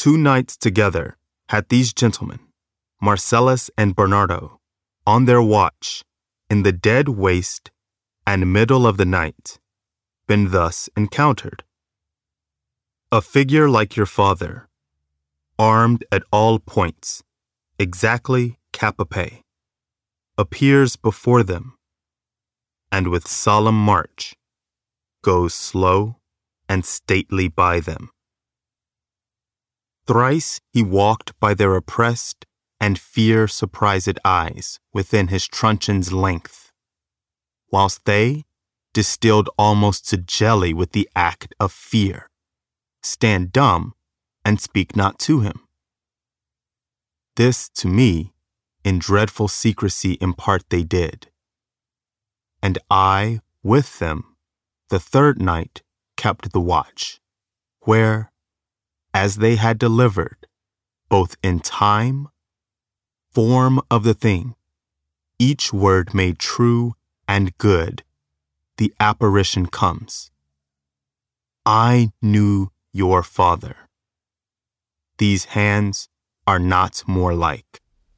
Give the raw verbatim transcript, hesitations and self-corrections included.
Two nights together had these gentlemen, Marcellus and Bernardo, on their watch, in the dead waste and middle of the night, been thus encountered. A figure like your father, armed at all points, exactly capape, appears before them, and with solemn march goes slow and stately by them. Thrice he walked by their oppressed and fear-surprised eyes within his truncheon's length, whilst they, distilled almost to jelly with the act of fear, stand dumb and speak not to him. This to me in dreadful secrecy impart they did, and I with them the third night kept the watch, where, as they had delivered, both in time, form of the thing, each word made true and good, the apparition comes. I knew your father. These hands are not more like.